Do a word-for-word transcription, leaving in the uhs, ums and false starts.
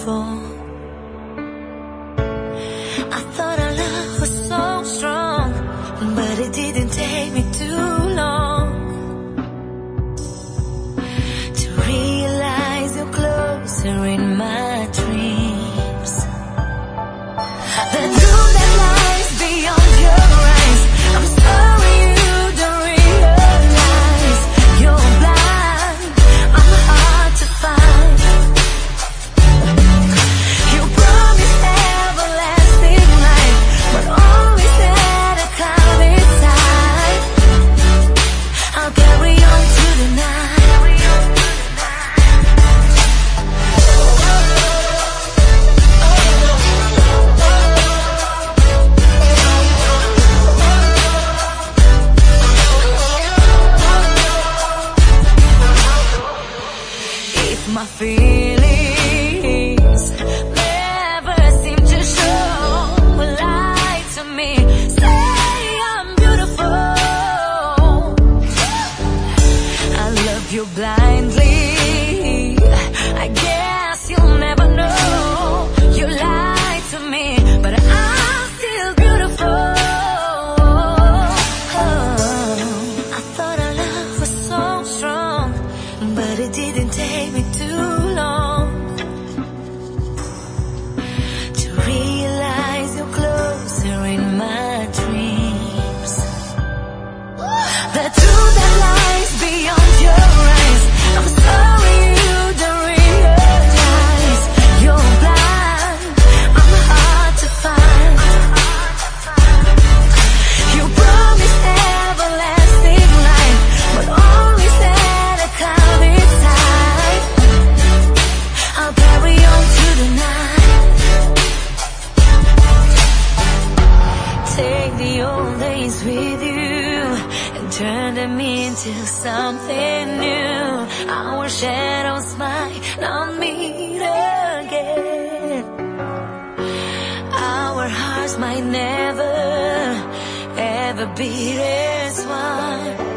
beautiful. I thought our love was so strong, but it didn't take me too long to realize you're closer in my dreams. The truth that lies beyond your eyes, I'm sorry you don't realize. You're blind, I'm hard to find. You promised everlasting life, but always had a cloudy side. I'll carry on to the night. My feelings never seem to show. Lie to me, say I'm beautiful. I love you blindly, I guess you'll never know. You lied to me, but I'm still beautiful. Oh, I thought our love was so strong, but it didn't take me too long to realize you're closer in my dreams. The truth that lies beyond your eyes, I'm sorry you don't realize. You're blind, I'm hard to find. You promised everlasting life, but always had a cloudy side. I'll carry on to the night. Take the old days with you and turn them into something new. Our shadows might not meet again. Our hearts might never, ever be as one.